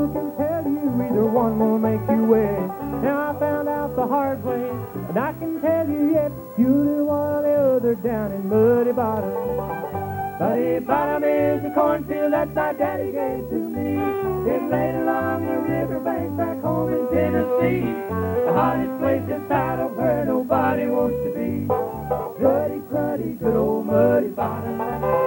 who can tell you either one will make you wed? Now I found out the hard way, and I can tell you yet, you'll do one or the other down in Muddy Bottom. Muddy Bottom is the cornfield that my daddy gave to me. It laid along the riverbank back home in Tennessee. The hottest place inside of where nobody wants to be. Cruddy, cruddy, good old Muddy Bottom.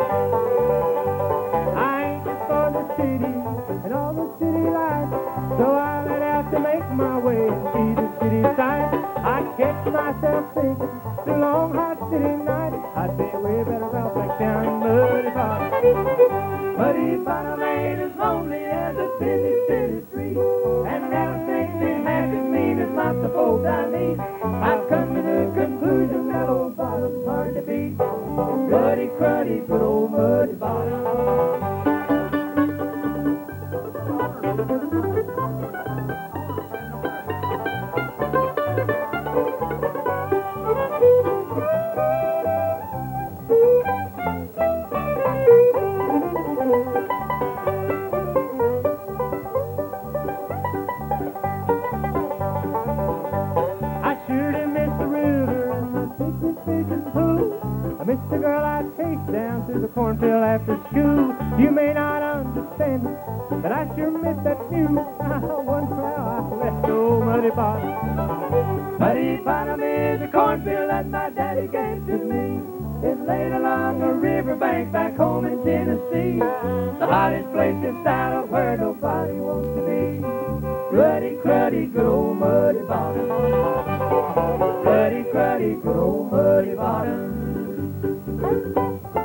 I ain't just for the city and all the city lights, so I let out to make my way and see the city sights. I catch myself thinking, the long hot city night, I'd say we better out back down in Muddy Bottom. Muddy Bottom ain't as lonely as a busy city street, and rattlesnakes ain't half as mean as lots of folks I meet. I've come to the conclusion that old Bottom's hard to beat. Cruddy, cruddy, good old Muddy Bottom. I miss the girl I chased down through the cornfield after school. You may not understand it, but I sure miss that view. One cloud I left old Muddy Bottom. Muddy Bottom is the cornfield that my daddy gave to me. It's laid along a riverbank back home in Tennessee. The hottest place inside of where nobody wants to be. Cruddy, cruddy, good old Muddy Bottom. Cruddy, cruddy, good old Muddy Bottom.